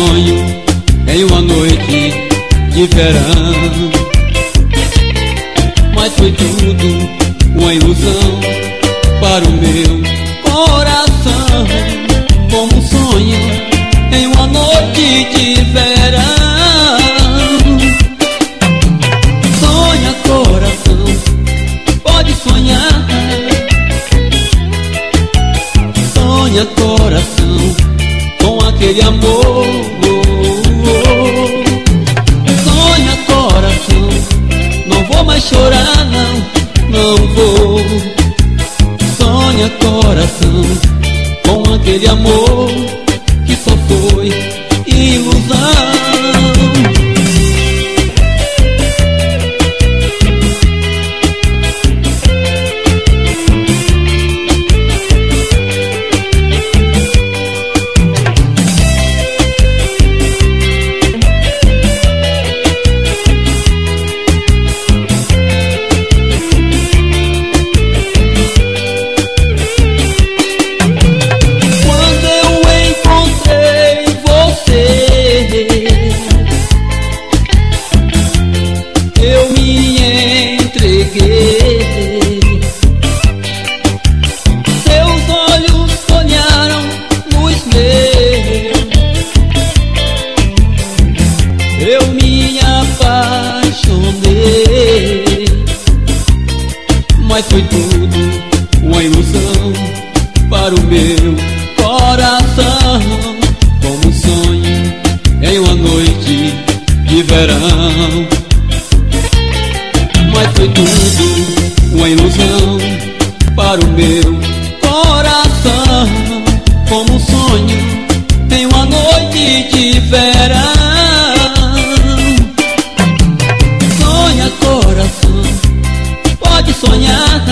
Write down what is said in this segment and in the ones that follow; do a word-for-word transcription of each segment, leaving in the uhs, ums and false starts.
sonho em uma noite de verão. Mas foi tudo uma ilusão para o meu coração, como um sonho em uma noite de verão. Sonha, coração, pode sonhar. Sonha, coração, com aquele amor. Sonha, coração, não vou mais chorar, não, não vou. Sonha, coração, com aquele amor que só foi ilusão. Eu me apaixonei, mas foi tudo uma ilusão para o meu coração, como um sonho em uma noite de verão. Mas foi tudo uma ilusão para o meu coração, como um sonho em uma noite de verão. Pode sonhar.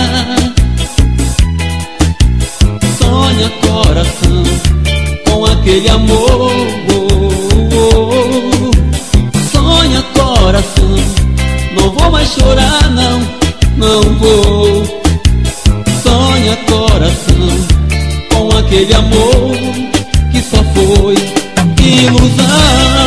Sonha, coração, com aquele amor. Sonha, coração, não vou mais chorar, não, não vou. Sonha, coração, com aquele amor que só foi ilusão.